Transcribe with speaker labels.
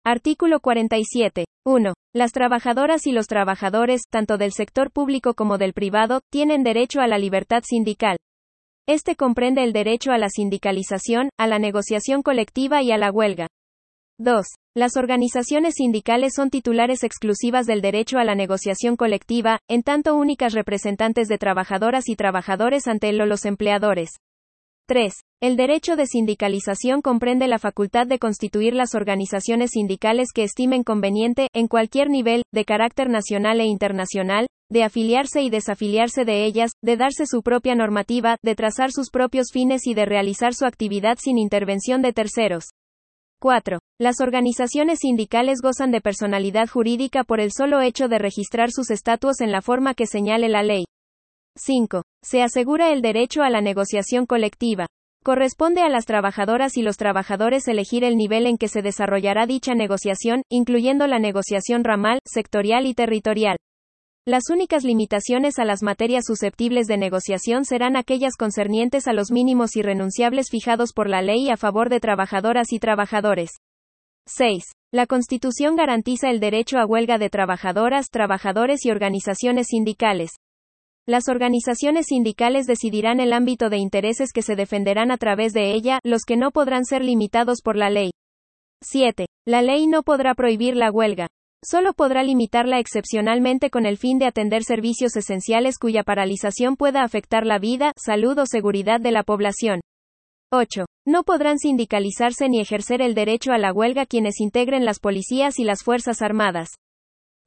Speaker 1: Artículo 47. 1. Las trabajadoras y los trabajadores, tanto del sector público como del privado, tienen derecho a la libertad sindical. Este comprende el derecho a la sindicalización, a la negociación colectiva y a la huelga. 2. Las organizaciones sindicales son titulares exclusivas del derecho a la negociación colectiva, en tanto únicas representantes de trabajadoras y trabajadores ante los empleadores. 3. El derecho de sindicalización comprende la facultad de constituir las organizaciones sindicales que estimen conveniente, en cualquier nivel, de carácter nacional e internacional, de afiliarse y desafiliarse de ellas, de darse su propia normativa, de trazar sus propios fines y de realizar su actividad sin intervención de terceros. 4. Las organizaciones sindicales gozan de personalidad jurídica por el solo hecho de registrar sus estatutos en la forma que señale la ley. 5. Se asegura el derecho a la negociación colectiva. Corresponde a las trabajadoras y los trabajadores elegir el nivel en que se desarrollará dicha negociación, incluyendo la negociación ramal, sectorial y territorial. Las únicas limitaciones a las materias susceptibles de negociación serán aquellas concernientes a los mínimos irrenunciables fijados por la ley a favor de trabajadoras y trabajadores. 6. La Constitución garantiza el derecho a huelga de trabajadoras, trabajadores y organizaciones sindicales. Las organizaciones sindicales decidirán el ámbito de intereses que se defenderán a través de ella, los que no podrán ser limitados por la ley. 7. La ley no podrá prohibir la huelga. Solo podrá limitarla excepcionalmente con el fin de atender servicios esenciales cuya paralización pueda afectar la vida, salud o seguridad de la población. 8. No podrán sindicalizarse ni ejercer el derecho a la huelga quienes integren las policías y las Fuerzas Armadas.